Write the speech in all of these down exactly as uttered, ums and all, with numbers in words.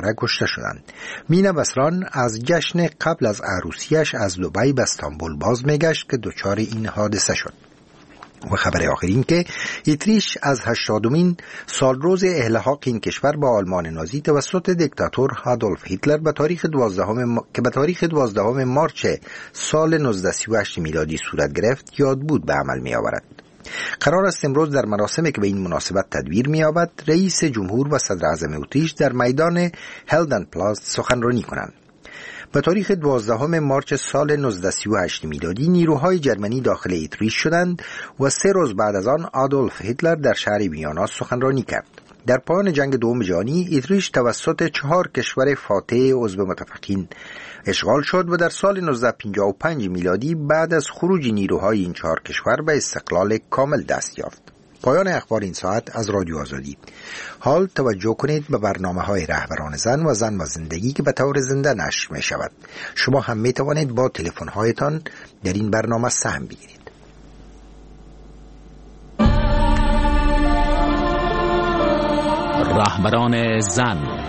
بیچاره کشته شدند. مینا بسران از جشن قبل از عروسیش از دبی به استانبول باز میگشت که دچار این حادثه شد. و خبر آخر این که اتریش از هشتادمین سالروز الحاق این کشور با آلمان نازی توسط دیکتاتور آدولف هیتلر به تاریخ دوازدهم که به تاریخ دوازدهم مارچ سال نوزده سی و هشت میلادی صورت گرفت یاد بود به عمل می آورد. قرار است امروز در مراسمی که به این مناسبت تدبیر می یابد رئیس جمهور و صدر اعظم اتریش در میدان هلدن پلاس سخنرانی کنند. به تاریخ دوازدهم مارچ سال نوزده سی و هشت میلادی نیروهای جرمنی داخل اتریش شدند و سه روز بعد از آن آدولف هیتلر در شهر ویانا سخنرانی کرد. در پایان جنگ دوم جهانی اتریش توسط چهار کشور فاتح عضو متفقین اشغال شد و در سال نوزده پنجاه و پنج میلادی بعد از خروج نیروهای این چهار کشور به استقلال کامل دست یافت. پایان اخبار این ساعت از رادیو آزادی. حال توجه کنید به برنامه‌های رهبران زن و زن و زندگی که به طور زنده نشر می شود. شما هم می توانید با تلفن‌هایتان در این برنامه سهم بگیرید. رهبران زن.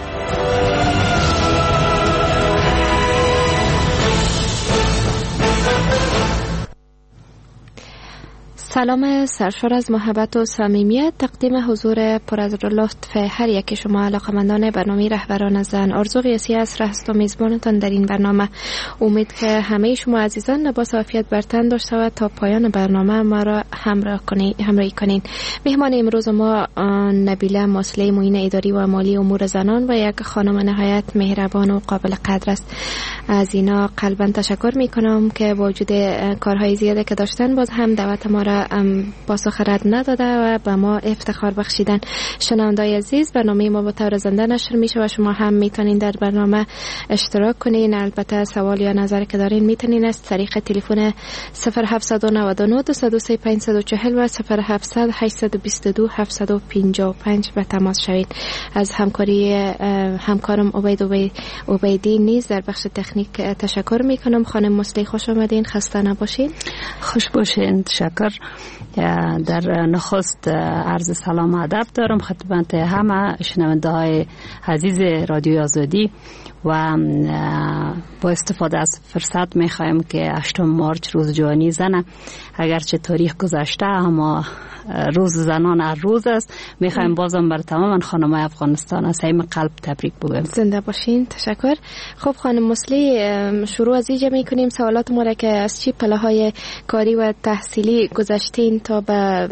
سلام سرشار از محبت و صمیمیت تقدیم حضور پر از لطف هر یک شما علاقه‌مندان برنامه رهبران زن. آرزو قیاسی عصر هست و میزبانتان در این برنامه. امید که همه شما عزیزان لباس عافیت بر تن داشته و تا پایان برنامه ما را همراه کنید همراهی کنید. مهمان امروز ما نبیله ماسلی، معین اداری و مالی امور زنان و یک خانم نهایت مهربان و قابل قدر است. از اینا قلبا تشکر میکنم که با وجود کارهای زیاده که داشتن باز هم دعوت ما را پاسخ رد نداده و به ما افتخار بخشیدن. شنوندای عزیز، برنامه ما با طور زنده نشر میشه و شما هم میتونین در برنامه اشتراک کنین. البته سوال یا نظر که دارین میتونین از طریق تلفن صفر هفت نه نه دو صفر سه پنج چهار صفر و صفر هفت هشت دو دو هفت پنج پنج به تماس شوید. از همکاری همکارم عبید عبیدی نیز در بخش تکنیک تشکر میکنم. خانم مصلی خوش آمدین، خسته نباشین. خوش باشین. تشکر. در نخست عرض سلام و ادب دارم خدمت همه شنونده های عزیز رادیو آزادی و با استفاده از فرصت میخوایم که هشتم مارچ روز جهانی زنه، اگرچه تاریخ گذشته اما روز زنان هر روز است. میخوایم بازم بر تمام خانم‌های افغانستان از صمیم قلب تبریک بگویم. زنده باشین. تشکر. خب خانم مصلی، شروع از اینجا میکنیم سوالات ما را که از چی پله‌های کاری و تحصیلی گذشتین تا به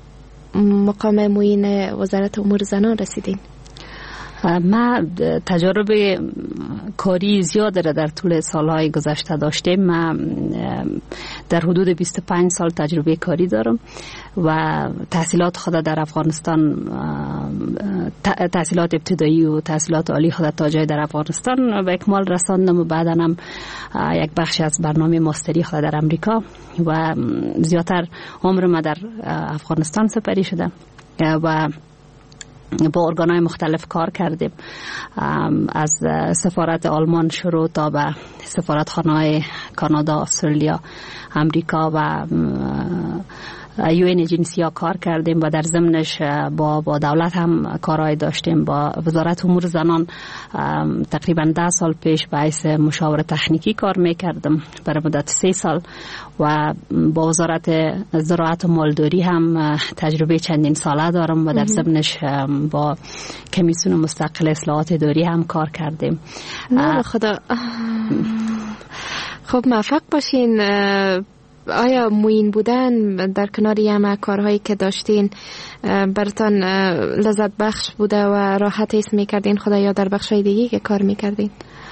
مقام معین وزارت امور زنان رسیدین؟ ما تجربه کاری زیاد را در طول سالهای گذشته داشتیم. ما در حدود بیست و پنج سال تجربه کاری دارم و تحصیلات خود در افغانستان، تحصیلات ابتدایی و تحصیلات عالی خود تا جای در افغانستان به اکمال رساندم و بعدا هم یک بخش از برنامه ماستری خود در امریکا و زیادتر عمر ما در افغانستان سپری شده و با ارگان‌های مختلف کار کردیم، از سفارت آلمان شروع تا به سفارتخانه‌های کانادا، استرالیا، امریکا و یو این ایجنسی ها کار کردیم و در ضمنش با با دولت هم کارهای داشتیم. با وزارت امور زنان تقریبا ده سال پیش به حیث مشاور تکنیکی کار میکردم برای مدت سه سال و با وزارت زراعت و مالداری هم تجربه چندین ساله دارم و در ضمنش با کمیسیون مستقل اصلاحات اداری هم کار کردیم. نه خدا. خب موفق باشین. آیا معین بودن در کنار همه کارهایی که داشتین براتون لذت بخش بوده و راحت حس میکردین خدا، یا در بخشای دیگه که کار میکردین؟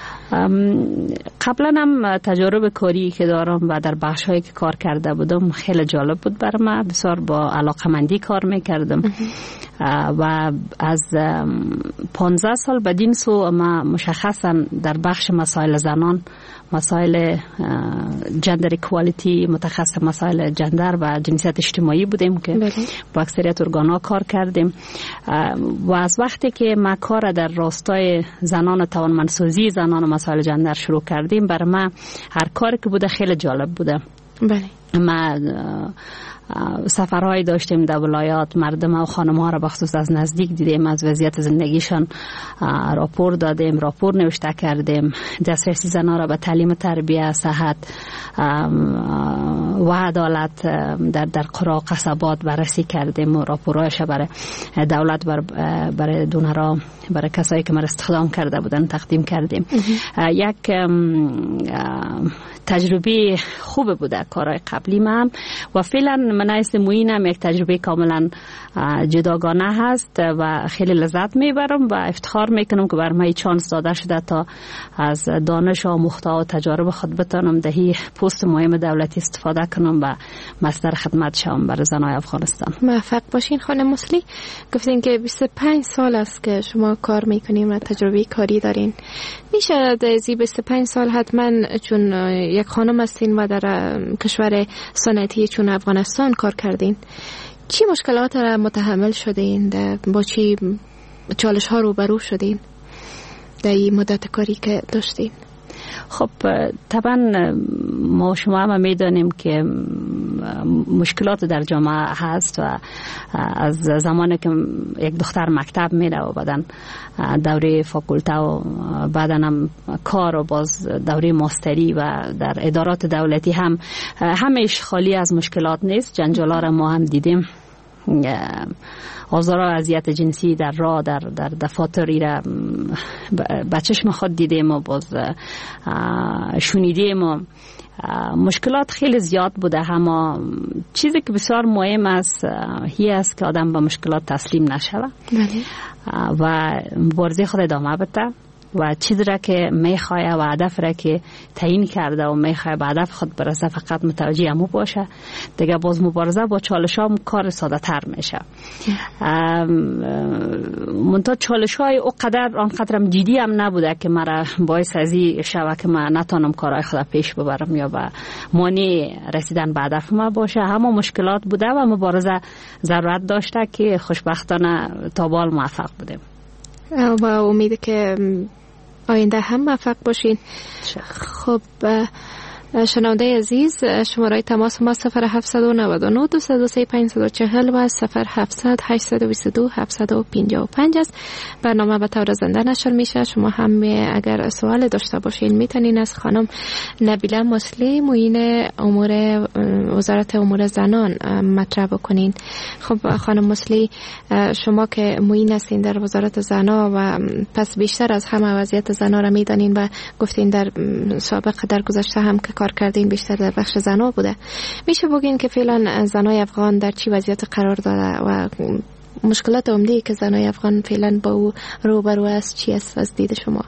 قبلا هم تجربه کاری که دارم و در بخش‌هایی که کار کرده بودم خیلی جالب بود برای من. بسیار با علاقه‌مندی کار میکردم و از پانزده سال بدین سو ما مشخصا در بخش مسائل زنان، مسائل جندر اکوالیتی، متخصص مسائل جندر و جنسیت اجتماعی بودیم که بله. با اکثریت ارگان‌ها کار کردیم و از وقتی که ما کار در راستای زنان و توانمندسازی زنان و مسائل جندر شروع کردیم، برای ما هر کاری که بوده خیلی جالب بوده. بله. ما سفرهای داشتیم در ولایات، مردم و خانم ها را بخصوص از نزدیک دیدیم، از وضعیت زندگیشان راپور دادیم، راپور نوشته کردیم، دسترسی زنان را به تعلیم، تربیت، صحت و عدالت در در قرا قصبات بررسی کردیم و راپورهایش برای دولت بر برای دونرها، برای کسایی که ما استخدام کرده بودن تقدیم کردیم. یک تجربه خوب بوده کارهای قبلی من و فعلا من است موینم یک تجربه کاملا جداگانه هست و خیلی لذت میبرم و افتخار میکنم که بر من چانس داده شده تا از دانش و محتوا و تجارب خود بتانم دهی پست مهم دولتی استفاده کنم و مصدر خدمت شوم برای زنای افغانستان. موفق باشین خانم مسلی. گفتین که بیست و پنج سال است که شما کار میکنین و تجربه کاری دارین. میشه در این بیست و پنج سال حتما چون یک خانم هستین و در کشور صنعتی چون افغانستان کار کردین، چی مشکلات را متحمل شدین؟ با چی چالش ها روبرو شدین در این مدت کاری که داشتین؟ خب طبعا ما شما هم میدانیم که مشکلات در جامعه هست و از زمانی که یک دختر مکتب میره و بعدن دوره فاکولته و بعدن هم کار و باز دوره ماستری و در ادارات دولتی هم همیشه خالی از مشکلات نیست. جنجالا را ما هم دیدیم، آزار و اذیت جنسی در راه در در دفاتری را بچشم خود دیدیم و باز شنیدیم و مشکلات خیلی زیاد بوده. اما چیزی که بسیار مهم است هی است که آدم به مشکلات تسلیم نشوه و مبارزه خود ادامه بده و چیزی را که میخواه و هدف را که تعیین کرده و میخواه به هدف خود برسه فقط متوجه همو باشه دیگه. باز مبارزه با چالش ها کار ساده تر میشه. منتها چالش های او قدر آنقدرم جدی هم نبوده که مرا باعث ازی شوه که من نتانم کارهای خود پیش ببرم یا به مانع رسیدن به هدف ما باشه. همه مشکلات بوده و مبارزه ضرورت داشته که خوشبختانه تا بال موفق بودیم و امید که آینده هم موفق باشین. خب شنونده عزیز، شماره تماس ما صفر هفت نه نه دو صفر سه پنج چهار و صفر هفت هشت دو دو هفت پنج پنج است. برنامه به طور زنده نشر میشه. شما هم اگر سوال داشته باشین میتونین از خانم نبیله مسلی معین امور وزارت امور زنان مطرح بکنین. خب خانم مسلی، شما که معین هستین در وزارت زنان و پس بیشتر از همه وضعیت زنان را میدانین و گفتین در سابق در گذشته هم که کار کردین بیشتر در بخش زنا بوده. میشه بگین که فعلا زنای افغان در چی وضعیت قرار داره و مشکلات عمده که زنای افغان فعلا با او روبرو است چی است از دید شما؟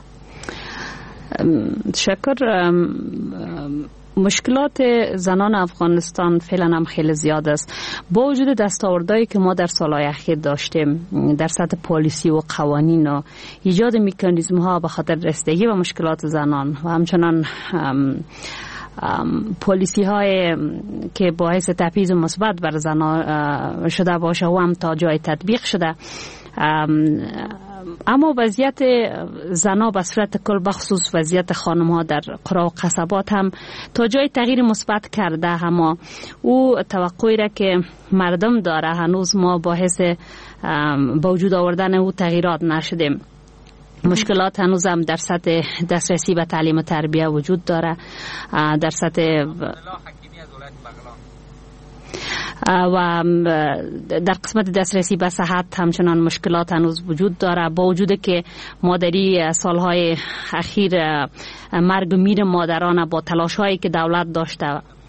شکر. مشکلات زنان افغانستان فعلا هم خیلی زیاد است. با وجود دستاوردهایی که ما در سالهای اخیر داشتیم در سطح پالیسی و قوانین و ایجاد مکانیزم ها به خاطر رسیدگی به مشکلات زنان و همچنان پالیسی های که باعث تبعیض مثبت بر زنان شده باشه و هم تا جای تطبیق شده، اما وضعیت زنا به صورت کل بخصوص وضعیت خانم ها در قرا و قصبات هم تا جای تغییر مثبت کرده. اما او توقعی را که مردم داره هنوز ما باعث با وجود آوردن او تغییرات نشدیم. مشکلات هنوز هم در سطح دسترسی به تعلیم و تربیت وجود داره، در سطح و در قسمت دسترسی به صحت همچنان مشکلات هنوز وجود داره. با وجود که مادری سالهای اخیر مرگ و میر مادران با تلاش هایی که دولت داشته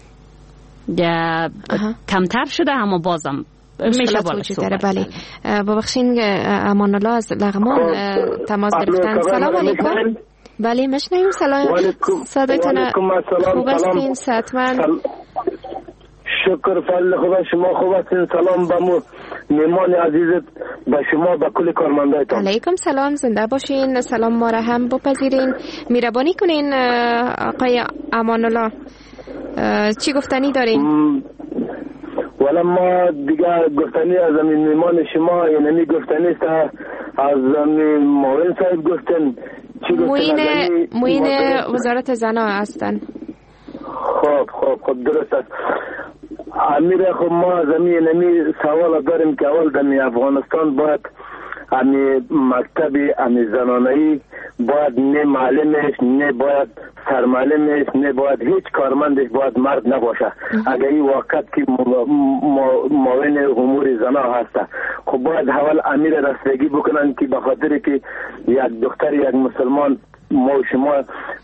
کمتر شده، اما بازم میشه وجود داره. بله ببخشین امان الله از لغمان تماس گرفتن. سلام علیکم. بله میشنویم. سلام صدایتون خوب هستین؟ صحتمند؟ شکر فضل خدا. شما خوب هستین؟ سلام به مهمان عزیزت، به شما، به کل کارمندایتان. علیکم سلام، زنده باشین. سلام ما را هم بپذیرین. مهربانی کنین آقای امان الله، چی گفتنی دارین؟ ولی ما دیگه گفتنی از این مهمان شما یعنی گفتنی است از معاون صاحب گفتن. موین موین وزارت زنان هستن. خب خب خب درست است. امیر خب ما زمین نمی سوال داریم که اول دمی افغانستان باید امی مکتب امی زنانهی باید نه معلمش نه باید سرمعلمش نه باید هیچ کارمندش باید مرد نباشه. اگر این وقت که معاون امور زنا هسته خب باید اول امیر رسیدگی بکنن که بخاطر که یک دختر یک مسلمان ما و شما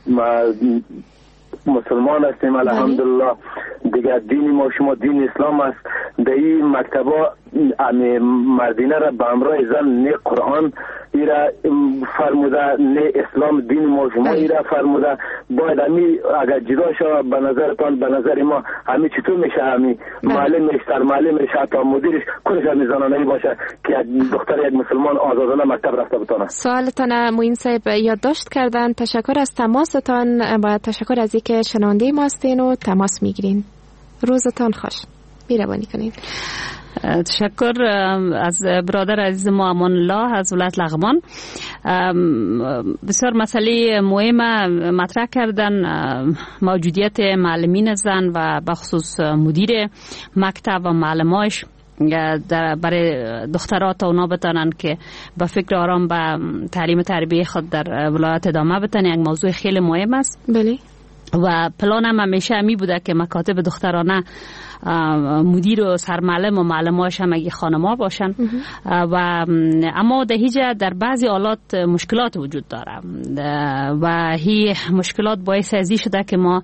مسلمان هستیم الحمدلله دیگر دین ما شما دین اسلام است. در این مکتبا مردینه را به همراه زن نه قرآن ایرا فرموده نه اسلام دین ما شما ایرا فرموده. باید همی اگر جدا شد به نظرتان به نظر ما همی چطور میشه همی معلمش سرمعلمش حتی مدیرش کلش همی زنانهی باشه که دختر یک مسلمان آزادانه مکتب رفته بتانه. سوالتان موین صاحب یادداشت کردن. تشکر از تماستان. باید تشکر از اینکه شنونده ما هستین و تماس میگیرین. روزتان خوش. میروانی کنین. تشکر از برادر عزیز ما امان الله از ولایت لغمان. بسیار مسئله مهم مطرح کردن موجودیت معلمین زن و بخصوص مدیر مکتب و معلماش برای دخترات تا اونا بتانن که با فکر آرام به تعلیم تربیه خود در ولایت ادامه بتن. یک موضوع خیلی مهم است. بله. و پلانم همیشه همی بوده که مکاتب دخترانه مدیر و سرمعلم و معلماش هم اگه خانما باشن و اما در هیچ در بعضی حالات مشکلات وجود داره و هی مشکلات باعث ازی شده که ما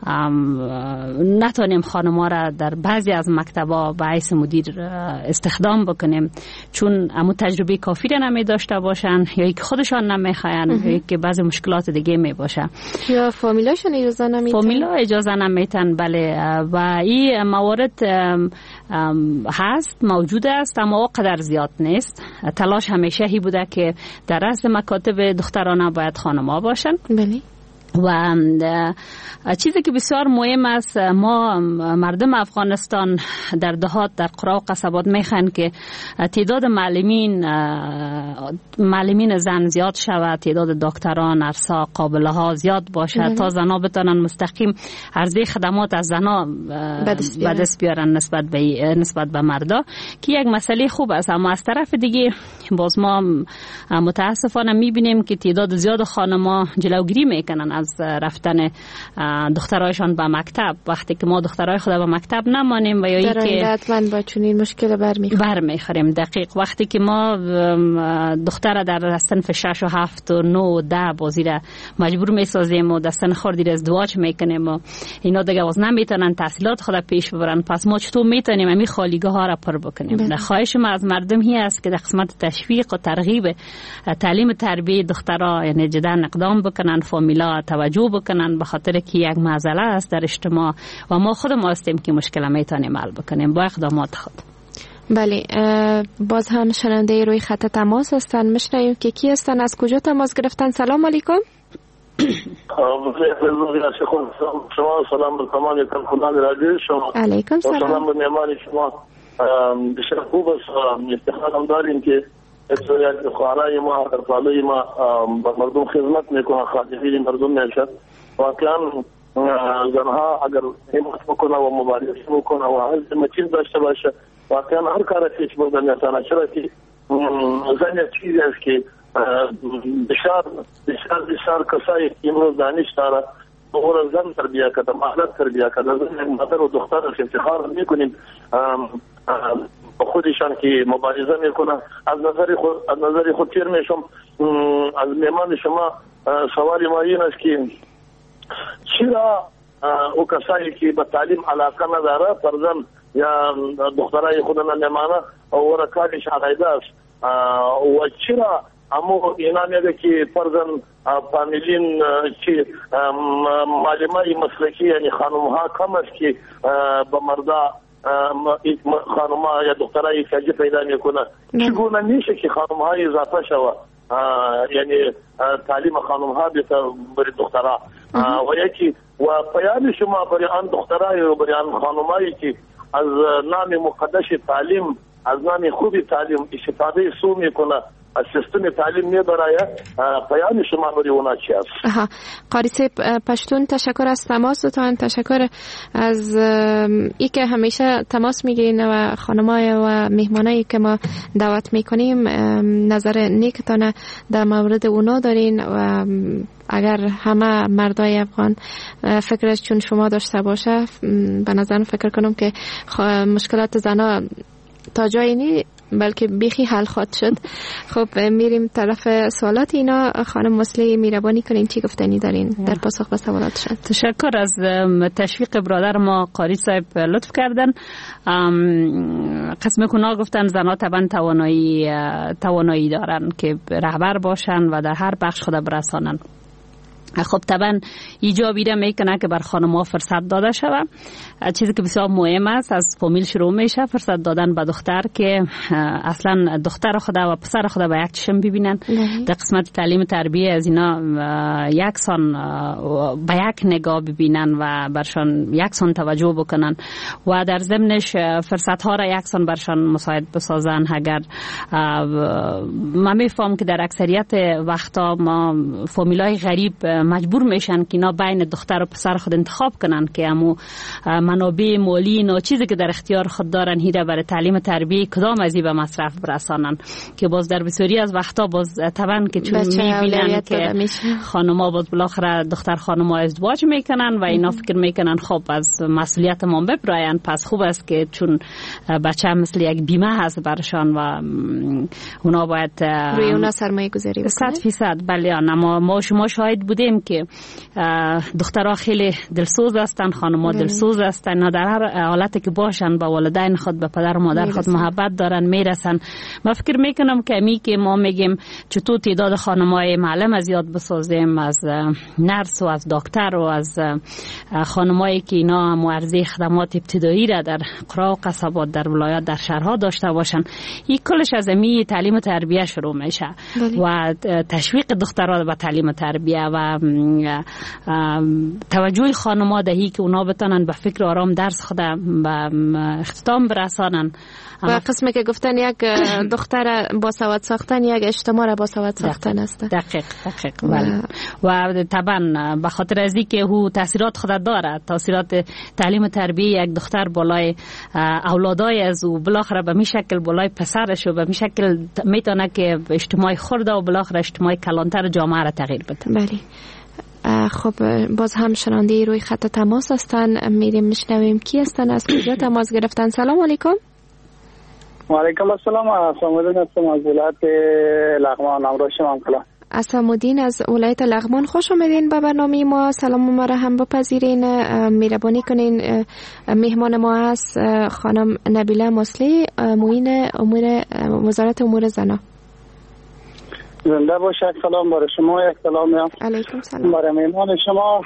نتونیم خانما را در بعضی از مکتبا به حیث مدیر استخدام بکنیم چون امو تجربه کافی را نمی داشته باشن یا که خودشان نمیخواین یا که بعضی مشکلات دیگه می باشه یا فامیلاشون اجازه نمیتن. فامیلا اجازه نمیتن. بله. و این موارد هست موجود است اما اونقدر زیاد نیست. تلاش همیشه هی بوده که در رأس مکاتب دخترانه باید خانم‌ها باشن. بله. و چیزی که بسیار مهم است ما مردم افغانستان در دهات در قرا و قصبات میخوان که تعداد معلمین معلمین زن زیاد شود، تعداد دکتران، ارسا، قابله ها زیاد باشه تا زنا بتونن مستقیم عرضه خدمات از زنا به دست بیارن نسبت به نسبت به مردا که یک مسئله خوب است. اما از طرف دیگه باز ما متاسفانه میبینیم که تعداد زیاد خانم‌ها جلوگیری میکنن از رفتن دخترایشان به مکتب وقتی که ما دخترای خود به مکتب نمانیم و یا در اینکه حتما با چنین مشکل برمیخوریم برمیخوریم. دقیق وقتی که ما دختر در صنف شش و هفت و نه و ده بازی را مجبور میسازیم و دستن خوردی ازدواج میکنیم و اینا دیگه باز نمیتونن تحصیلات خود پیش ببرن، پس ما چطور میتونیم همین خالیگاه ها را پر بکنیم؟ خواهش ما از مردم هی است که در قسمت تشویق و ترغیب تعلیم تربیه دخترها یعنی جدا اقدام بکنن، فامیلا توجه بکنن، به خاطر که یک معضله است در اجتماع و ما خود ما هستیم که مشکل میتونیم حل بکنیم با اقدامات خود. بله. باز هم شنونده روی خط تماس هستن، میشنویم که کی هستن، از کجا تماس گرفتن؟ سلام علیکم. شما سلام به تمام کارکنان رادیو شما. علیکم سلام. سلام به مهمان شما. بسیار خوب است، افتخار داریم که یک خواهرای ما در بالای ما با مردم خدمت میکنه، خادمین مردم میشد. واقعا زنها اگر همت بکنه و مبارزه بکنه و هر چیز داشته باشه واقعا هر کار پیش بردن میتونه. چرا که زن چیزی است که بسیار بسیار بسیار کسایی امروز دانش داره اور زن تربیه کرده، مهارت تربیه کرده. زن مادر و دختر رو افتخار میکنیم خودشان که مبارزه میکنه. از نظر خود از نظر خود تیر میشم از مهمان شما. سوال ما این است که چرا او کسایی که به تعلیم علاقه نداره فرزن یا دخترای خود نمیمانه او را کارش عقیده است و چرا اما اینا میگه که فرزن فامیلین که معلمای مسلکی یعنی خانم ها کم است که به مردا خانم‌ها یا دخترای کجی پیدا میکنه. چگونه میشه که خانم های اضافه شوه یعنی تعلیم خانم ها بیت برای دخترها و یکی و پیام شما برای آن دخترای و برای آن خانمایی که از نام مقدس تعلیم از نام خوبی تعلیم استفاده سو میکنه از سیستم تعلیم میبره. پیام شما برای اونا چی است؟ آها قاری صاحب پشتون تشکر از تماستان، تشکر از ای که همیشه تماس میگیرین و خانمای و مهمانایی که ما دعوت میکنیم نظر نیکتان در مورد اونا دارین و اگر همه مردای افغان فکرش چون شما داشته باشه به نظر فکر کنم که مشکلات زنا تا جایی نی بلکه بیخی حل خواهد شد. خب میریم طرف سوالات اینا. خانم مسلی میربانی کنین چی گفتنی دارین در پاسخ به سوالاتشان؟ تشکر از تشویق برادر ما قاری صاحب لطف کردن. قسم کنا گفتن زنها طبعا توانایی توانایی دارن که رهبر باشن و در هر بخش خود برسانن. خب طبعا ایجابی را میکنه که بر خانم‌ها فرصت داده شود. چیزی که بسیار مهم است از فامیل شروع میشه، فرصت دادن به دختر که اصلا دختر خود و پسر خود به یک چشم ببینن. در قسمت تعلیم تربیه از اینا یکسان به یک نگاه ببینن و برشان یکسان توجه بکنن و در ضمنش فرصت ها را یکسان برشان مساعد بسازن. اگر من میفهم که در اکثریت وقتا ما فامیلای غریب مجبور میشن که اینا بین دختر و پسر خود انتخاب کنن که همو منابع مالی نه چیزی که در اختیار خود دارن هیره برای تعلیم تربیه کدام ازی به مصرف برسانن که باز در بسیاری از وقتا باز طبعا که چون میبینن که خانم‌ها باز بالاخره دختر خانم‌ها ازدواج میکنن و اینا فکر میکنن خب از مسئولیت ما ببراین، پس خوب است که چون بچه مثل یک بیمه هست برشان و اونا باید روی اونا سرمایه گذاری بکنن. صد فیصد بله. اما ما شما شاهد بودیم که دخترها خیلی دلسوز هستن، خانم‌ها دلسوز هستن، در هر حالتی که باشن با والدین خود به پدر و مادر خود محبت دارن میرسن. من فکر میکنم که امی که ما میگیم چطور تعداد خانم‌های معلم از یاد بسازیم، از نرس و از دکتر و از خانم‌هایی که اینا معرضه خدمات ابتدایی را در قرا و قصبات در ولایات در شهرها داشته باشن، این کلش از امی تعلیم و تربیه شروع میشه و تشویق دخترها به تعلیم و تربیه و توجه خانم‌ها دهی که اونا بتونن به فکر آرام درس خود به اختتام برسانن. و قسمی که گفتن یک دختر با سواد ساختن یک اجتماع با سواد ساختن است. دقیق دقیق بله. و طبعا به خاطر از اینکه هو تاثیرات خود داره، تاثیرات تعلیم و تربیه یک دختر بالای اولادای از او بالاخره به می شکل بالای پسرش و به می شکل میتونه که اجتماع خرد و بالاخره اجتماع کلانتر جامعه را تغییر بده. بله. خب باز هم شنونده روی خط تماس هستن، میریم میشنویم کی هستن، از کجا تماس گرفتن. سلام علیکم. و علیکم السلام. اسمودین هستم از ولایت لغمان. امروز شما کلا اسمودین از ولایت لغمان، خوش آمدین به برنامه ما. سلام ما را هم بپذیرین. مهربانی کنین. مهمان ما هست خانم نبیله مسلی، معین امور وزارت امور زنا. زنده باش. یک سلام برای شما. یک سلام علیکم سلام برای مهمان شما.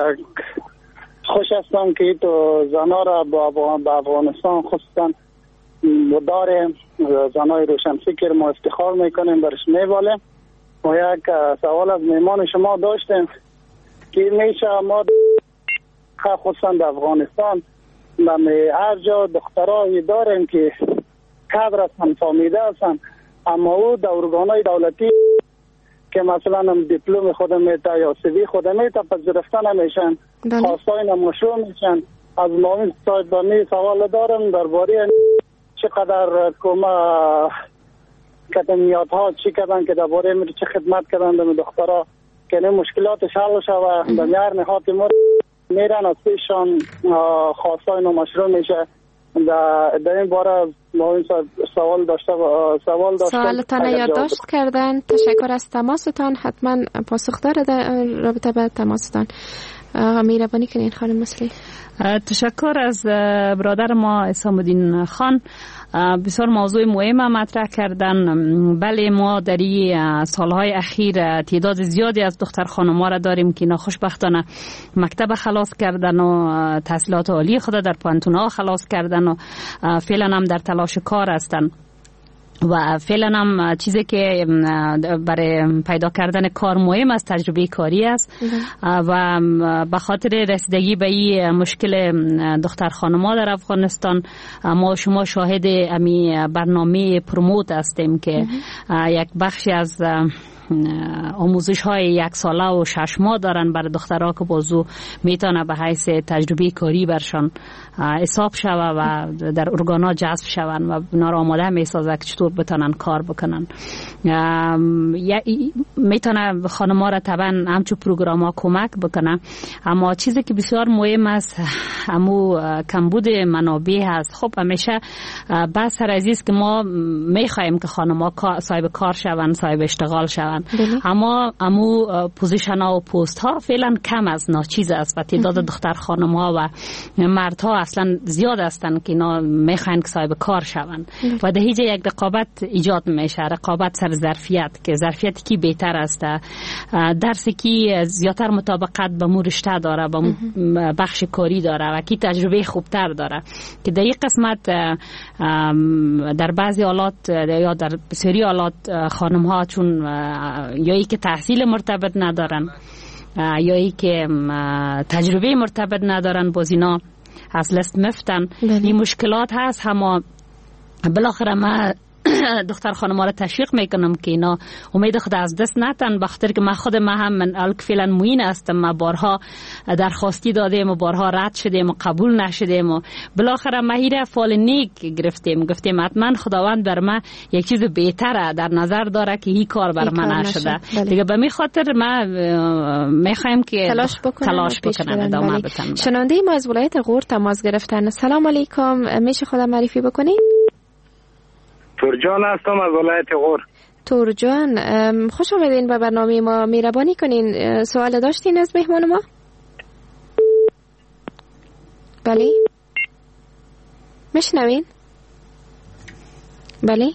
خوش هستم که تو زنا را با افغانستان خصوصا داره زنای روشنفکر ما افتخار میکنیم، برش میبالیم. و یک سوال از مهمان شما داشتیم که میشه ما خصوصا در افغانستان هر جا دخترایی داریم که کادر هستن، فامیده هستن، اما او در ارگانهای دولتی که مثلا دیپلم خود میتا یا سوی خود میتا پذیرفته نمیشن، خواستای مشروع میشن. از معاون صاحب بانی سوال دارم درباره چقدر کما کدمیات ها چی کردن که درباره می چه خدمت کردن به دخترها که نه مشکلاتش حل شوه. در میار نهات ما میرن از پیشان خواستای مشروع میشه. در این باره معاون صاحب سوال داشته سوال داشتن سوالتان یادداشت کردن. تشکر از تماستان، حتما پاسخ داره در رابطه به تماستان. مهربانی کنین خانم مسلی. تشکر از برادر ما اسام‌الدین خان، بسیار موضوع مهم مطرح کردن. بله ما در این سالهای اخیر تعداد زیادی از دختر خانم‌ها را داریم که اینا خوشبختانه مکتب خلاص کردن و تحصیلات عالی خود در پانتون‌ها خلاص کردن و فعلا هم در تلاش کار هستن. و فعلا هم چیزی که برای پیدا کردن کار مهم است تجربه کاری است و به خاطر رسیدگی به این مشکل دختر خانم‌ها در افغانستان ما شما شاهد امی برنامه پروموت هستیم که یک بخشی از آموزش های یک ساله و شش ماه دارن برای دخترها که بازو میتونه به حیث تجربه کاری برشان حساب شوه و در ارگانا جذب شون و اونا را آماده میسازه که چطور بتونن کار بکنن. میتونه خانم‌ها را طبعا همچو پروگرام ها کمک بکنه، اما چیزی که بسیار مهم است همو کمبود منابع هست. خب همیشه بس سر عزیز که ما میخوایم که خانم‌ها صاحب کار شون، صاحب اشتغال شون، اما امو پوزیشن ها و پست ها فعلا کم از ناچیز است و تعداد دختر خانم ها و مردها اصلا زیاد هستند که اینا میخواین که صاحب کار شوند و ده هیچ یک رقابت ایجاد میشه، رقابت سر ظرفیت که ظرفیت کی بهتر است، درسی کی زیاتر مطابقت به مو رشته داره، به بخش کاری داره و کی تجربه خوبتر داره که در این قسمت در بعضی حالات یا در بسیاری حالات خانم ها چون یا ای که تحصیل مرتبط ندارن یا ای که تجربه مرتبط ندارن باز اینا از لست مفتن. این مشکلات هست، اما بالاخره ما دختر خانم‌ها را تشویق میکنم که اینا امید خود از دست نتن، بخاطر که من خود ما هم من الک فعلا موین هستم، ما بارها درخواستی دادیم و بارها رد شدیم و قبول نشدیم و بالاخره ما هیره فال نیک گرفتیم، گفتیم حتما خداوند بر ما یک چیز بهتره در نظر داره که هی کار بر من نشده دیگه. به می خاطر ما میخوایم که تلاش بکنم تلاش بکنم ادامه بدم. شنونده ما از ولایت غور تماس گرفتن. سلام علیکم، میشه خودم معرفی بکنید؟ تورجان هستم از ولایت غور. تورجان خوش آمدین به برنامه ما، مهربانی کنین سوال داشتین از مهمان ما؟ بله میشنوین؟ بله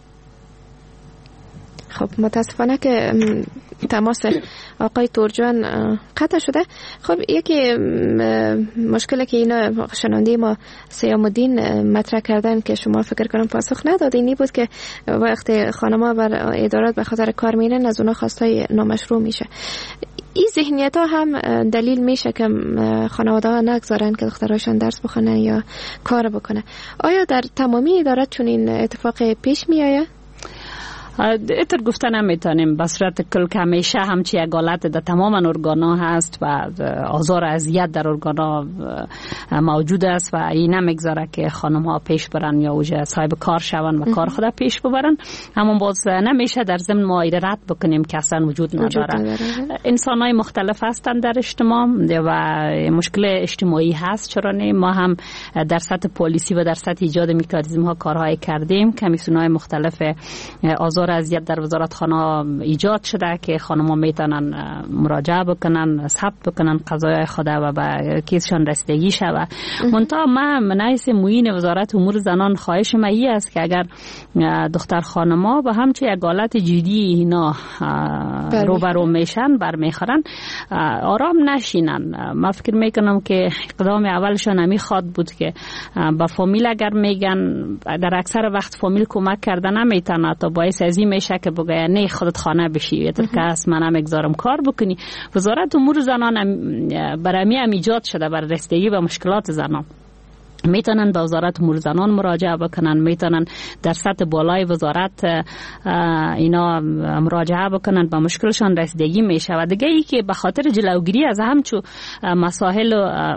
خب متاسفانه که تماس آقای تورجان قطع شده. خب یکی مشکلی که اینا شنونده ما سیام الدین مطرح کردن که شما فکر کنم پاسخ ندادین این بود که وقتی خانم‌ها بر ادارات به خاطر کار میرن از اونا خواستای نامشروع میشه. این ذهنیت ها هم دلیل میشه که خانواده ها نگذارن که دختراشون درس بخونن یا کار بکنن. آیا در تمامی ادارات چون این اتفاق پیش میآید؟ اتر گفتن نمیتونیم به صورت کل که همیشه همچی یک حالت در تمام ارگانا هست و آزار اذیت در ارگانا موجود است و این نمیگذاره که خانم ها پیش برن یا اوجه صاحب کار شون و کار خود پیش ببرن، اما باز نمیشه در ضمن ما ایره رد بکنیم که اصلا وجود نداره. انسان های مختلف هستن در اجتماع و مشکل اجتماعی هست، چرا نه؟ ما هم در سطح پلیسی و در سطح ایجاد مکانیزم ها کارهای کردیم، کمیسیون های مختلف آزار اذیت در وزارت خانه ایجاد شده که خانم‌ها میتونن مراجعه بکنن، ثبت بکنن قضایای خود و به کیسشان رسیدگی شوه. منتها ما منایس معین وزارت امور زنان خواهش ما ای است که اگر دختر خانم‌ها با همچه یک حالت جدی اینا روبرو میشن برمیخورن آرام نشینن. من فکر میکنم که اقدام اولشان همی خواد بود که با فامیل اگر میگن، در اکثر وقت فامیل کمک کردن نمیتونه تا باعث ازی میشه که بگه نه خودت خانه بشی یا ترکاس منم اگزارم کار بکنی. وزارت امور زنان برای هم ایجاد شده برای رسیدگی به مشکلات زنان. میتونن به وزارت امور زنان مراجعه بکنن، میتونن در سطح بالای وزارت اینا مراجعه بکنن، به مشکلشان رسیدگی میشه. و دیگه ای که به خاطر جلوگیری از همچو مسائل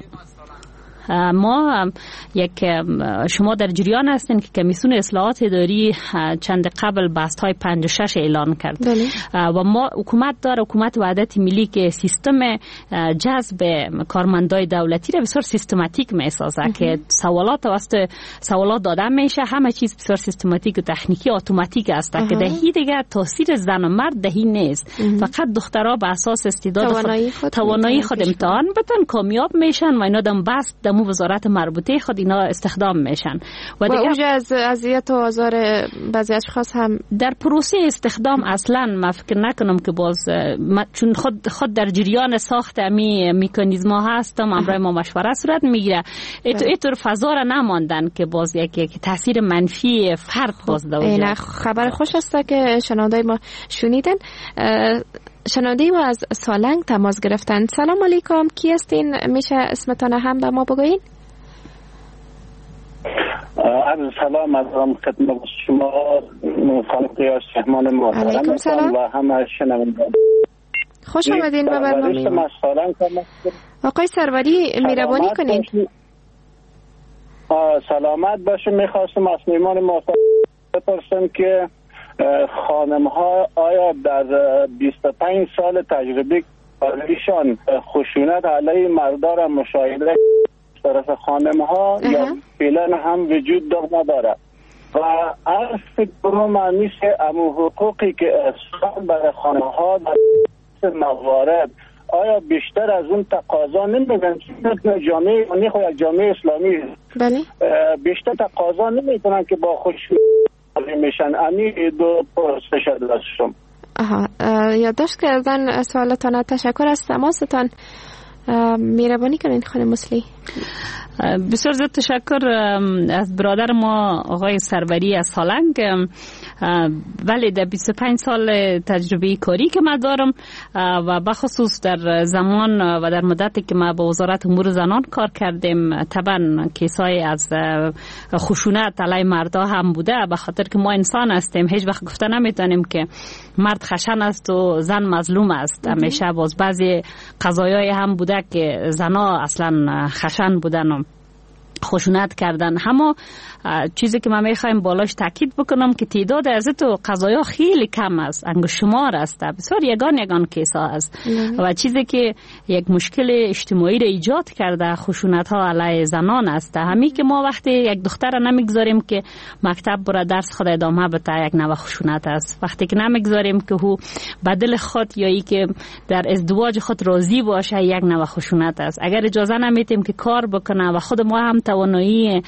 ما یک شما در جریان هستین که کمیسیون اصلاحات اداری چند قبل بست های پنجاه و شش اعلان کرد بله. و ما حکومت داره، حکومت وحدت ملی که سیستم جذب کارمندای دولتی را بسیار سیستماتیک میسازه که سوالات واسه سوالات داده میشه، همه چیز بسیار سیستماتیک و تکنیکی اتوماتیک است که دهی دیگه تاثیر زن و مرد دهی نیست. فقط دخترها به اساس استعداد توانایی خود, توانایی خود امتحان بدن، کامیاب میشن و اینا دم بست در مو وزارت مربوطه خود اینا استخدام میشن و اونجا از اذیت و آزار بعضی اشخاص هم در پروسه استخدام اصلا ما فکر نکنم که باز چون خود خود در جریان ساخت امی مکانیزم ها هستم امروز ما مشوره صورت میگیره اینطور فضا را نماندن که باز یک یک تاثیر منفی فرد باز داره. این خبر خوش است که شنونده ما شنیدن. شنونده ما از سالنگ تماس گرفتن. سلام علیکم، کی هستین؟ میشه اسمتان هم به ما بگوین؟ عرض سلام از خدمت شما خانم قیاس شهمان محترم و همه شنوندگان. خوش آمدین به برنامه ما. آقای سروری مهربانی کنین. سلامت باشه. میخواستم از میمان محترم بپرسم که خانم ها آیا در بیست و پنج سال تجربه کاریشان خشونت علیه مردا را مشاهده طرف خانم ها یا فعلا هم وجود نداره و عرض کنم میشه امو حقوقی که اصلا برای خانم ها در موارد آیا بیشتر از اون تقاضا نمیدن؟ جامعه اونی خود جامعه اسلامی بله بیشتر تقاضا نمیکنن که با خشونت میشن. امی دو پرسش داشتم. آها یادداشت کردن سوالتان. تشکر از تماستان. مهربانی کنید خانم مسلی. بسیار زیاد تشکر از برادر ما آقای سروری از سالنگ. ولی در بیست و پنج سال تجربه کاری که من دارم و بخصوص در زمان و در مدتی که ما با وزارت امور زنان کار کردیم طبعا کیسای از خشونت علیه مردا هم بوده، به خاطر که ما انسان هستیم. هیچ وقت گفته نمیتونیم که مرد خشن است و زن مظلوم است. همیشه باز بعضی قضایای هم بوده که زنا اصلا خشن بودن و خشونت کردن. اما چیزی که من میخوایم بالاش تاکید بکنم که تعداد از تو قضایا خیلی کم است، انگشت شمار است، بسیار یگان یگان کیسا است و چیزی که یک مشکل اجتماعی را ایجاد کرده خشونت ها علیه زنان است. همین که ما وقتی یک دختر نمیگذاریم که مکتب بره درس خود ادامه بده یک نوع خشونت است. وقتی که نمیگذاریم که او بدل خود یا ای که در ازدواج خود راضی باشه یک نوع خشونت است. اگر اجازه نمیتیم که کار بکنه و خود ما هم توانایی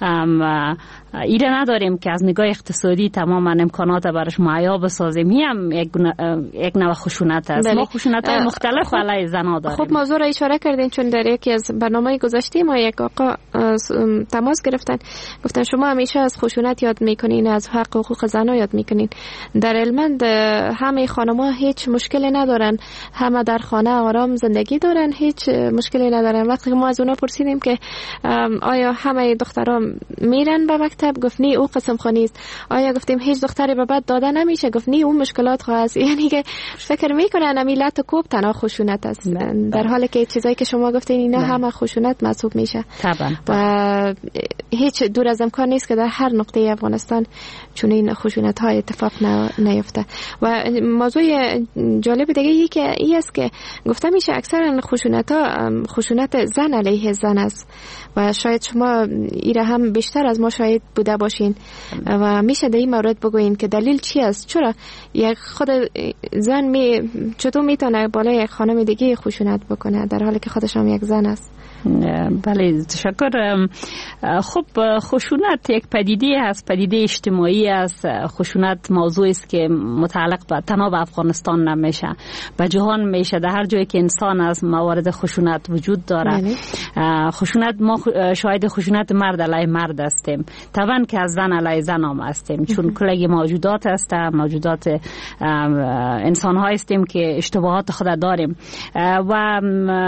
ایره نداریم که از نگاه اقتصادی تمام امکانات برش معیا بسازیم، این هم یک, یک نوع خشونت است. ما خشونت های مختلف علیه زنها داریم. خب موضوع را اشاره کردین چون در یکی از برنامه گذشته ما یک آقا تماس گرفتن گفتن شما همیشه از خشونت یاد میکنین، از حق و حقوق زنها یاد میکنین. در علمند همه خانم‌ها هیچ مشکلی ندارن، همه در خانه آرام زندگی دارن، هیچ مشکلی ندارن. وقتی ما از اونا پرسیدیم که آیا همه دخترها میرن به مکتب، گفت نی او قسم خانی است. آیا گفتیم هیچ دختری به بد داده نمیشه، گفت نی اون مشکلات خواهد است. یعنی که فکر میکنن امیلت و کوب تنها خشونت است، در حالی که چیزایی که شما گفتین اینا همه خشونت محسوب میشه. طبعا و هیچ دور از امکان نیست که در هر نقطه افغانستان چون این خشونت های اتفاق نیفته. و موضوع جالب دیگه ای که ای است که گفته میشه اکثرا خشونت ها خشونت زن علیه زن است و شاید شما ایره هم بیشتر از ما شاید بوده باشین و میشه در این مورد بگوین که دلیل چی است؟ چرا یک خود زن می چطور میتونه بالای یک خانم دیگه خشونت بکنه در حالی که خودش هم یک زن است؟ بله تشکر. خب خشونت یک پدیده است، پدیده اجتماعی است. خشونت موضوعی است که متعلق به تنها به افغانستان نمیشه، به جهان میشه. در هر جایی که انسان از موارد خشونت وجود داره. خشونت ما شاهد خشونت مرد علیه مرد هستیم، طبعا که از زن علیه زن هم هستیم، چون کلی موجودات هستیم، موجودات انسان ها هستیم که اشتباهات خود داریم. و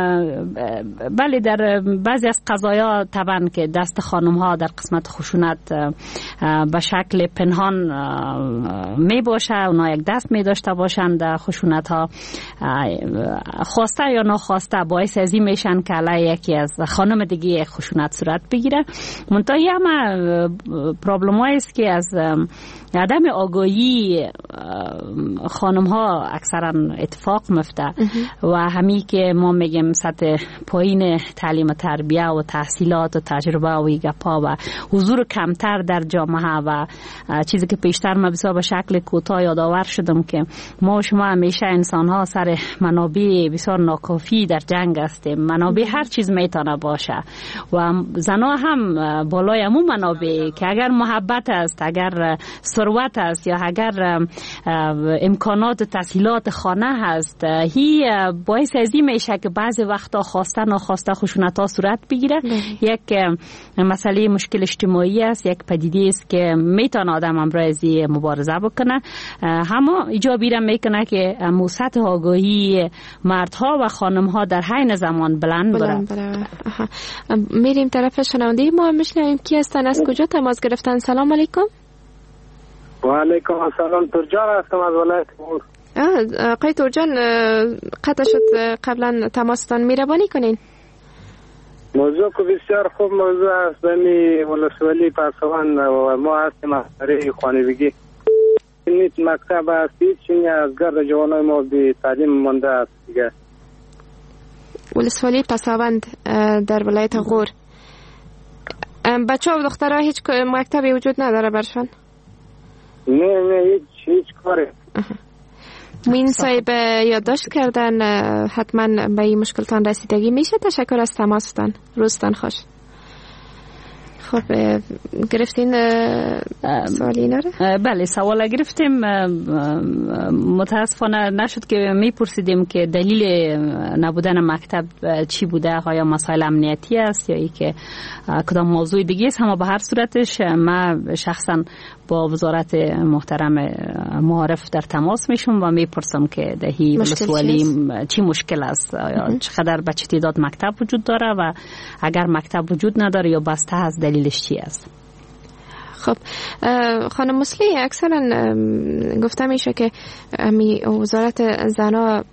بله در بعضی از قضایا طبعا که دست خانم ها در قسمت خشونت به شکل پنهان می باشه، اونا یک دست می داشته باشند در خشونت ها، خواسته یا ناخواسته باعث ازی میشن که علیه یکی از خانم دیگه خشونت صورت بگیره. منتها همه پرابلم هایی است که از عدم آگاهی خانم ها اکثرا اتفاق مفته و همی که ما میگیم سطح پایین تعلیم و تربیه و تحصیلات و تجربه و گپا و حضور کمتر در جامعه و چیزی که پیشتر ما بسیار به شکل کوتاه یادآور شدم که ما و شما همیشه انسان ها سر منابع بسیار ناکافی در جنگ هستیم. منابع هر چیز میتونه باشه و زنها هم بالای همون منابع که اگر محبت است، اگر ثروت است یا اگر امکانات تسهیلات خانه هست، هی باعث ازی میشه که بعضی وقتا خواسته ناخواسته خشونت ها صورت بگیره. یک مسئله مشکل اجتماعی است، یک پدیده است که میتونه آدم امروز ازی مبارزه بکنه. اما ایجابی را میکنه که سطح آگاهی مردها و خانمها در حین زمان بلند بره. میریم طرف شنونده ما، میشنویم کی هستن، از کجا تماس گرفتن؟ سلام علیکم. و علیکم السلام. ترجان هستم از ولایت مور. آقای ترجان، قطع شد قبلا تماستان، میربانی کنین. موضوع که بسیار خوب موضوع است. دمی ولسوالی پاسوان و ما هستیم از طریق خانگی نیت مکتب هستید چینی از گرد جوانای ما بی تعلیم مانده است دیگه. ولسوالی پساوند در ولایت غور، بچه ها و دخترها هیچ مکتبی وجود نداره برشان؟ نه نه هیچ هیچ کاری. مین صاحب یادداشت کردن، حتما به این مشکلتان رسیدگی میشه. تشکر از تماستان، روزتان خوش. خب گرفتین سوالی اینا رو؟ بله سوال گرفتیم. متاسفانه نشد که میپرسیدیم که دلیل نبودن مکتب چی بوده، آیا مسائل امنیتی است یا ای که کدام موضوع دیگه است. اما به هر صورتش ما شخصا با وزارت محترم معارف در تماس میشم و میپرسم که دهی ولسوالی چی مشکل است، آیا چقدر بچه تعداد مکتب وجود داره و اگر مکتب وجود نداره یا بسته است دلیلش چی است. خب خانم مسلی، اکثرا گفته میشه که وزارت زنا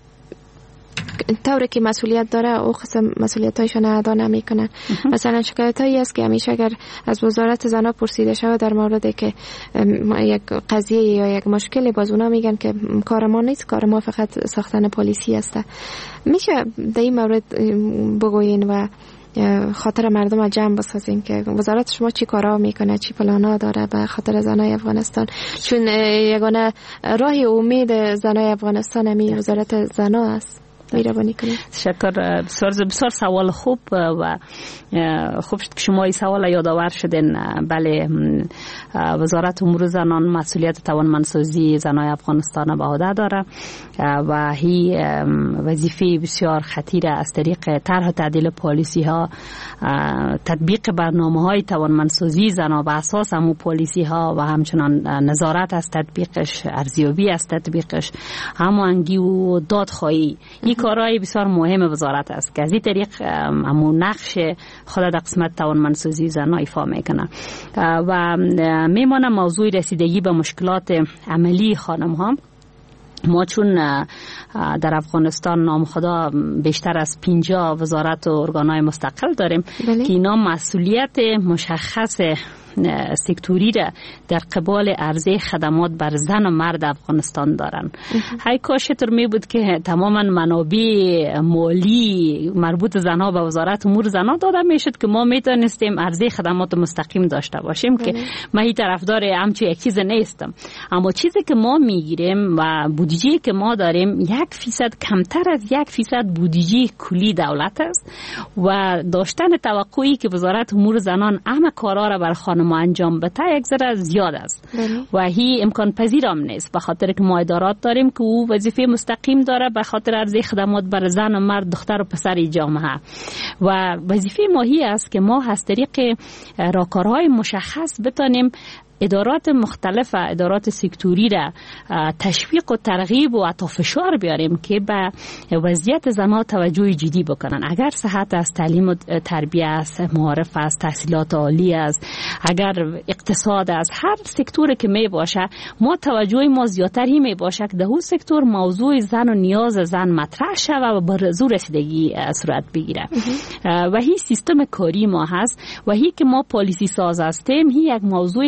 طوری که مسئولیت داره او قسم مسئولیتایشون ادا نمیکنن. مثلا شکایتایی است که همیشه اگر از وزارت زنا پرسیده شود در مورد که یک قضیه یا یک مشکلی، باز اونا میگن که کار ما نیست، کار ما فقط ساختن پلیسی است. میشه در این مورد بگوین و خاطر مردم جمع بسازین که وزارت شما چی کارا میکنه، چی پلانا داره به خاطر زنای افغانستان؟ چون یگانه راه امید زنای افغانستان همی وزارت زنا است. میربانی کنید. تشکر. بسیار بسیار سوال خوب و خوب شد که شما این سوال یادآور شدین. بله، وزارت امور زنان مسئولیت توانمندسازی زنای افغانستان به عهده داره و هی وظیفه بسیار خطیره از طریق طرح و تعدیل پالیسی ها، تطبیق برنامه های توانمندسازی زنان بر اساس همون پالیسی ها و همچنان نظارت از تطبیقش، ارزیابی از تطبیقش، هماهنگی و دادخواهی. این کارهای بسیار مهم وزارت است که از این طریق همون نقش خود در قسمت توانمندسازی زنان ایفا میکنه و میمانه موضوع رسیدگی به مشکلات عملی خانم ها. ما چون در افغانستان نام خدا بیشتر از پنجاه وزارت و ارگانهای مستقل داریم بله. که اینا مسئولیت مشخص سکتوری را در قبال عرضه خدمات بر زن و مرد افغانستان دارن. های کاش طور می بود که تماما منابع مالی مربوط زنها به وزارت امور زنها داده میشد که ما میتونستیم عرضه خدمات مستقیم داشته باشیم که من هی طرفدار همچون یک چیز نیستم. اما چیزی که ما میگیریم و بودجه که ما داریم یک فیصد کمتر از یک فیصد بودجه کلی دولت است و داشتن توقعی که وزارت امور زنان همه کارا را بر ما انجام بده یک ذره زیاد است بله. و هی امکان پذیرم نیست، به خاطر که ما ادارات داریم که او وظیفه مستقیم داره به خاطر عرضه خدمات بر زن و مرد، دختر و پسر جامعه و وظیفه ما هی است که ما از طریق راهکارهای مشخص بتانیم ادارات مختلف، ادارات سکتوری را تشویق و ترغیب و عطا فشار بیاریم که به وضعیت زنها توجه جدی بکنن. اگر صحت است، تعلیم و تربیه است، معارف است، تحصیلات عالی است، اگر اقتصاد است، هر سکتوری که می باشه ما توجه ما زیادتری می باشه که در اون سکتور موضوع زن و نیاز زن مطرح شود و بر زور رسیدگی صورت بگیره. و هی سیستم کاری ما هست و هی که ما پالیسی ساز هستیم، هی یک موضوع گذشته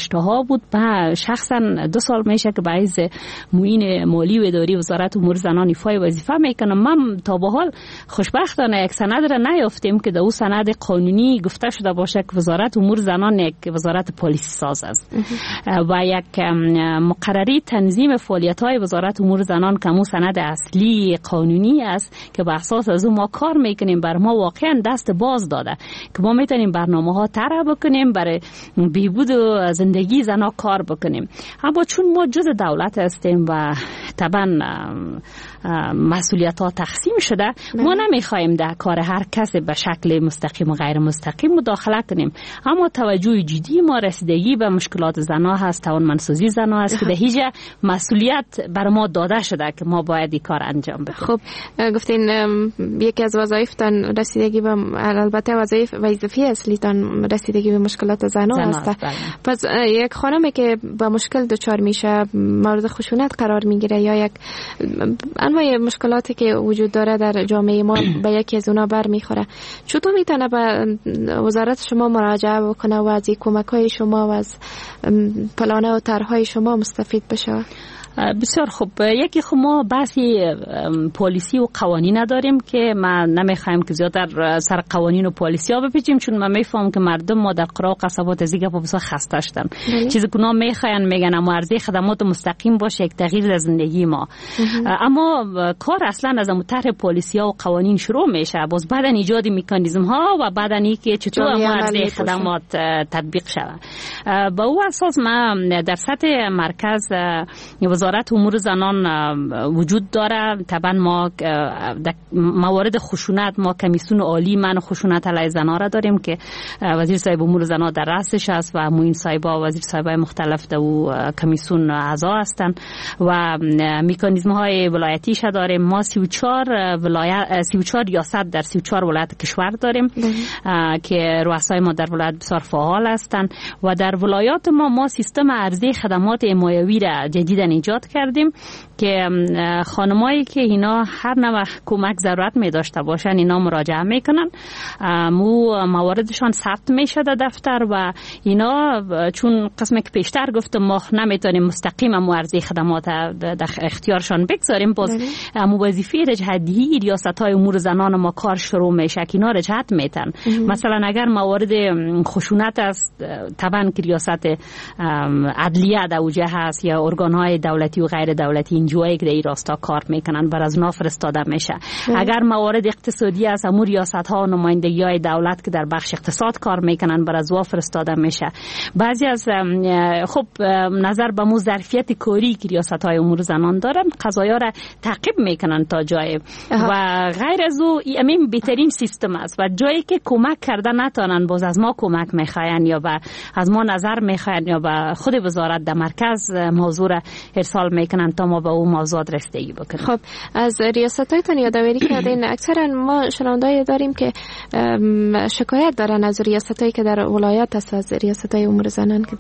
اشتها بود. و شخصا دو سال میشه که باعث معین مالی و اداری وزارت امور زنان ایفای وظیفه میکنم. من تا به حال خوشبختانه یک سند را نیافتیم که در اون سند قانونی گفته شده باشه که وزارت امور زنان یک وزارت پالیسی ساز است و یک مقرری تنظیم فعالیت های وزارت امور زنان که مو سند اصلی قانونی است که به اساس از ما کار میکنیم. بر ما واقعا دست باز داده که ما میتونیم برنامه ها طرح بکنیم، برای بهبود زندگی زنها کار بکنیم. اما چون ما جز دولت هستیم و طبعا مسئولیت ها تقسیم شده، ما نمیخوایم در کار هر کس به شکل مستقیم و غیر مستقیم مداخله کنیم. اما توجه جدی ما رسیدگی به مشکلات زنها هست، توانمندسازی زنها هست که در هیچ مسئولیت بر ما داده شده که ما باید این کار انجام بدیم. خب گفتین یکی از وظایفتان رسیدگی به، البته وظایف وظیفه اصلیتان رسیدگی به مشکلات زنها هست. پس یک خانمی که با مشکل دچار میشه، مورد خشونت قرار میگیره یا یک انواع مشکلاتی که وجود داره در جامعه ما به یکی از اونا بر میخوره، چطور میتونه به وزارت شما مراجعه بکنه و از کمک‌های شما و از پلانه و طرح‌های شما مستفید بشه؟ بسیار خوب. یکی خب ما بحثی پالیسی و قوانین نداریم که ما نمیخوایم که زیادتر سر قوانین و پالیسی ها بپیچیم، چون من میفهم که مردم ما در قرا و قصبات از دیگه بسیار خسته شدن. چیزی که اونا میخواین میگن اما عرضه خدمات مستقیم باشه، یک تغییر در زندگی ما. اما کار اصلا از طرح پالیسی ها و قوانین شروع میشه، باز بعدن ایجاد مکانیزم ها و بعدن اینکه چطور ما عرضه خدمات تطبیق شود. با او اساس ما در سطح مرکز وزارت امور زنان وجود داره. طبعا ما موارد خشونت، ما کمیسیون عالی من خشونت علیه زنان را داریم که وزیر صاحب امور زنان در رأسش است و معین صاحبا و وزیر صاحبای مختلف در او کمیسیون اعضا هستند و مکانیزم های ولایتیش داریم. ما سی و چهار ولایت سی و چهار ریاست در سی و چهار ولایت کشور داریم که رؤسای ما در ولایت بسیار فعال هستند و در ولایات ما ما سیستم عرضه خدمات حمایوی را جدیداً ایجاد کردیم که خانمایی که اینا هر نوع کمک ضرورت می داشته باشن اینا مراجعه میکنن، مو مواردشان ثبت میشه در دفتر و اینا چون قسمی که پیشتر گفتم ما نمیتونیم مستقیم مو عرضه خدمات در اختیارشان بگذاریم، باز مو وظیفه رجحتی ریاست های امور زنان ما کار شروع میشه که اینا رجحت میتن. مثلا اگر موارد خشونت است، طبعا که ریاست عدلیه در اوجه هست یا ارگان های دولتی و غیر دولتی اینجوری که در این راستا کار میکنن بر از اونا فرستاده میشه. اگر موارد اقتصادی است، امور ریاست ها و نمایندگی های دولت که در بخش اقتصاد کار میکنن بر از اونا فرستاده میشه. بعضی از خب نظر به مو ظرفیت کاری که ریاست های امور زنان دارن قضایا را تعقیب میکنن تا جای و غیر از او این بهترین سیستم است و جایی که کمک کرده نتونن باز از ما کمک میخواین یا با از ما نظر میخواین یا با خود وزارت در مرکز موضوع را ارسال میکنن تا ما به اون موضوعات رسیدگی بکنیم. خب از ریاست‌هایتان یادآوری کردین، اکثرا ما شنونده‌ای داریم که شکایت دارن از ریاست‌هایی که در ولایت هست، از ریاست‌های امور زنان که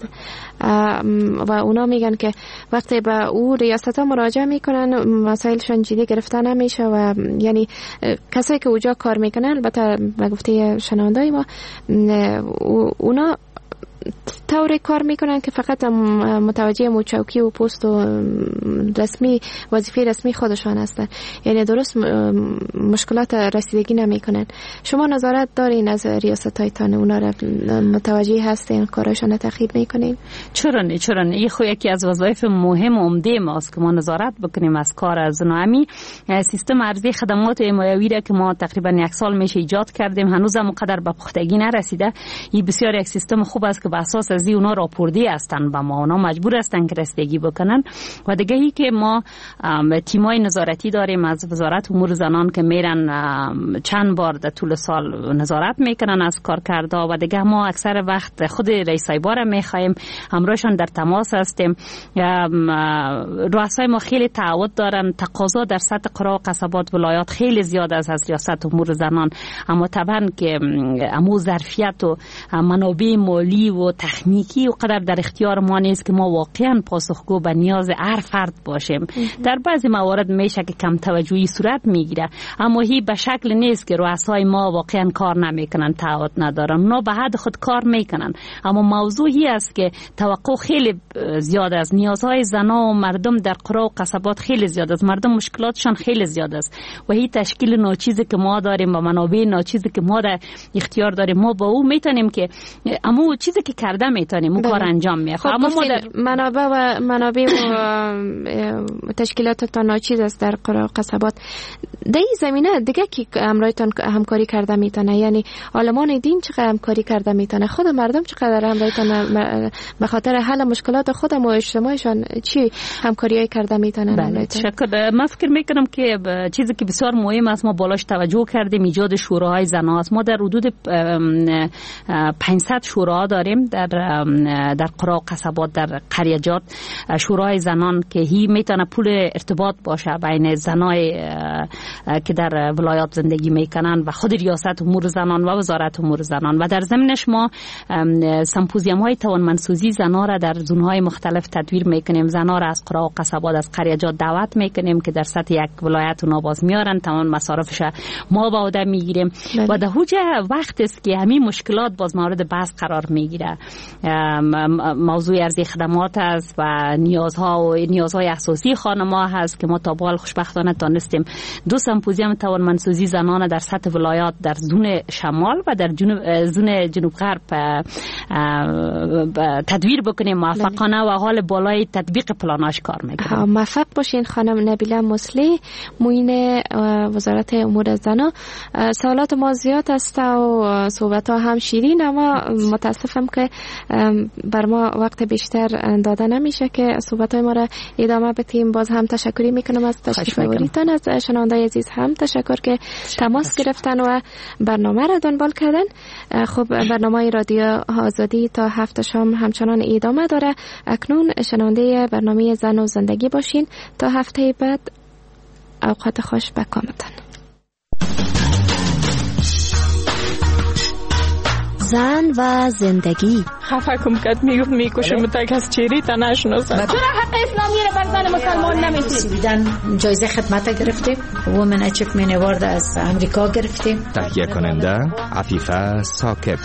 و اونا میگن که وقتی به او ریاست‌ها مراجعه میکنن مسائلشان جدی گرفته نمیشه و یعنی کسایی که اونجا کار میکنن البته به گفته شنونده‌ای ما اونا طوری کار میکنن که فقط متوجه موچوکی و پست و رسمی وظیفه رسمی خودشان هستن، یعنی درست مشکلات رسیدگی نمیکنن. شما نظارت دارین از ریاست‌هایتان، اونا را متوجه هستین، کارشان تعقیب میکنین؟ چرا نه چرا نه این خو یکی از وظایف مهم و عمده ماست که ما نظارت بکنیم از کار از نامی سیستم عرضه خدمات حمایوی را که ما تقریبا یک سال میشه ایجاد کردیم، هنوز هم قدر به پختگی نرسیده. این بسیار یک سیستم خوب است که اساس از اونا راپوردی هستن با ما، اونا مجبور هستن که رسیدگی بکنن. و دیگه ای که ما تیمای نظارتی داریم از وزارت امور زنان که میرن چند بار در طول سال نظارت میکنن از کارکردا و دیگه ما اکثر وقت خود رئیس ایبار میخوایم همراهشان در تماس هستیم. رؤسای ما خیلی تعهد دارن، تقاضا در سطح قرا و قصبات ولایات خیلی زیاد است از ریاست امور زنان، اما طبعا که امو ظرفیت و منابع مالی و و تخنیکی و قدر در اختیار ما نیست که ما واقعا پاسخگو به نیاز هر فرد باشیم. در بعضی موارد میشه که کم توجهی صورت میگیره، اما هی به شکل نیست که رؤسای ما واقعا کار نمیکنن، تعهد ندارن. اونا به حد خود کار میکنن، اما موضوعی است که توقع خیلی زیاد است. نیازهای زنا و مردم در قرا و قصبات خیلی زیاد است. مردم مشکلاتشان خیلی زیاد است و هی تشکیل ناچیزی که ما داریم و منابع ناچیزی که ما در اختیار داریم، ما با او میتونیم که اما چیزی که کرده میتونیم اون کار انجام میدیم. خب اما ما در منابع و منابع و تشکیلات تا ناچیز است در قرا و قصبات. در این زمینه دیگه کی همراهتان همکاری کرده میتونه؟ یعنی عالمان دین چقدر همکاری کرده میتونه؟ خود مردم چقدر همراهتان به خاطر حل مشکلات خودم و اجتماعشان چی همکاریای کرده میتونن؟ بله شکر. من فکر میکنم که چیزی که بسیار مهم است ما بالاش توجه کردیم ایجاد شوراهای زنان است. ما در حدود پانصد شورا داریم در در قرا و قصبات، در قریجات، شورای زنان که هی میتونه پول ارتباط باشه بین زنای که در ولایات زندگی میکنن و خود ریاست امور زنان و وزارت امور زنان. و در ضمنش ما سمپوزیوم های توانمندسازی زنان را در زونهای مختلف تدویر میکنیم. زنان را از قرا و قصبات، از قریجات دعوت میکنیم که در سطح یک ولایت اونا باز میارن، تمام مصارفش ما با عهده میگیریم. و در حوجه وقت است که همین مشکلات باز مورد بحث قرار میگیره. موضوع ارزی خدمات است و نیازها و نیازهای اساسی خانم‌ها هست که ما تا به حال خوشبختانه تانستیم دو سمپوزیوم توانمندسازی زنان در سطح ولایات در زون شمال و در جنوب زون جنوب غرب تدویر بکنیم موفقانه و حال بالای تطبیق پلاناش کار میکنیم. موفق باشین خانم نبیله مسلی، معین وزارت امور زنان. سوالات ما زیاد است و صحبت ها هم شیرین، اما متاسفم که بر ما وقت بیشتر داده نمیشه که صحبت های ما را ادامه بدیم. باز هم تشکری میکنم از تشریف آوریدن. از شنونده عزیز هم تشکر که تماس گرفتن و برنامه را دنبال کردن. خب برنامه رادیو آزادی تا هفت شام همچنان ادامه داره. اکنون شنونده برنامه زن و زندگی باشین تا هفته بعد. اوقات خوش بکامتن. زن و زندگی. خفه کم کد میگفت میکشه متک از چیری تا نشناسد. چرا حق اسلامی رو بر زن مسلمان نمیدید؟ سویدن جایزه خدمت گرفتیم، وومن اچیومنت اوارد از امریکا گرفتیم. تهیه کننده عفیفه ساکب.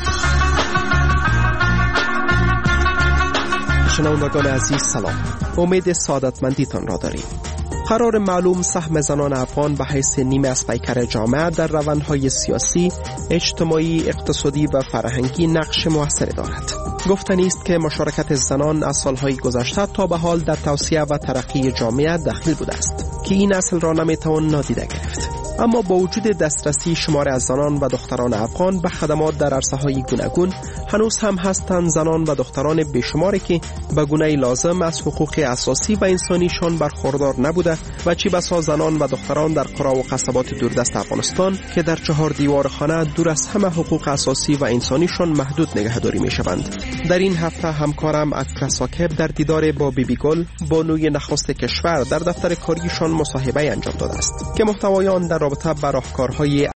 شنوندگان عزیز سلام، امید سعادتمندیتان را داریم. قرار معلوم سهم زنان افغان به حیث نیمه از پیکر جامعه در روندهای سیاسی، اجتماعی، اقتصادی و فرهنگی نقش موثری دارد. گفتنی است که مشارکت زنان از سالهای گذشته تا به حال در توسعه و ترقی جامعه دخیل بوده است که این اصل را نمیتوان نادیده گرفت. اما با وجود دسترسی شمار از زنان و دختران افغان به خدمات در عرصه‌های گوناگون، هنوز هم هستند زنان و دختران بیشماری که به گونه‌ای لازم از حقوق اساسی و انسانیشان برخوردار نبوده و چی بسا زنان و دختران در قرا و قصبات دوردست افغانستان که در چهار دیوار خانه دور از همه حقوق اساسی و انسانیشان محدود نگهداری می‌شوند. در این هفته همکارم عفیفه ساکب در دیدار با بیبی گل، بانوی نخست کشور، در دفتر کاریشان مصاحبه انجام داده است که محتوای آن در رابطه با راهکارهای